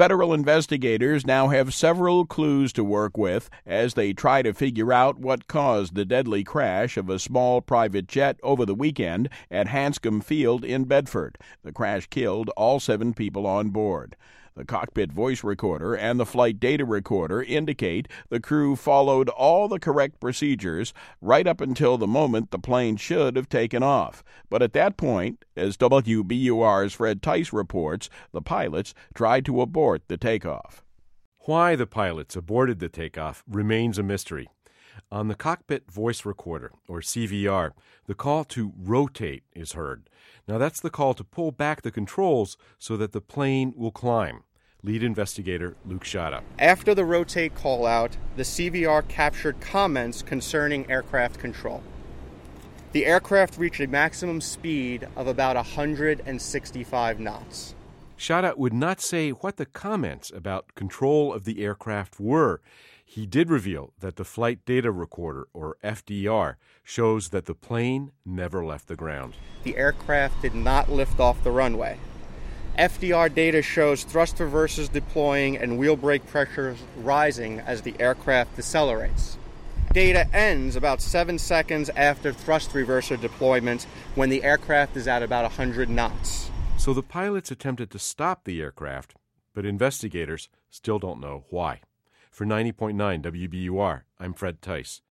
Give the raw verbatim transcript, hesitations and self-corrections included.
Federal investigators now have several clues to work with as they try to figure out what caused the deadly crash of a small private jet over the weekend at Hanscom Field in Bedford. The crash killed all seven people on board. The cockpit voice recorder and the flight data recorder indicate the crew followed all the correct procedures right up until the moment the plane should have taken off. But at that point, as W B U R's Fred Tice reports, the pilots tried to abort the takeoff. Why the pilots aborted the takeoff remains a mystery. On the cockpit voice recorder, or C V R, the call to rotate is heard. Now that's the call to pull back the controls so that the plane will climb. Lead investigator Luke Shada. After the rotate call out, the C V R captured comments concerning aircraft control. The aircraft reached a maximum speed of about one hundred sixty-five knots. Shada would not say what the comments about control of the aircraft were. He did reveal that the flight data recorder, or F D R, shows that the plane never left the ground. The aircraft did not lift off the runway. F D R data shows thrust reversers deploying and wheel brake pressures rising as the aircraft decelerates. Data ends about seven seconds after thrust reverser deployment when the aircraft is at about one hundred knots. So the pilots attempted to stop the aircraft, but investigators still don't know why. For ninety point nine W B U R, I'm Fred Tice.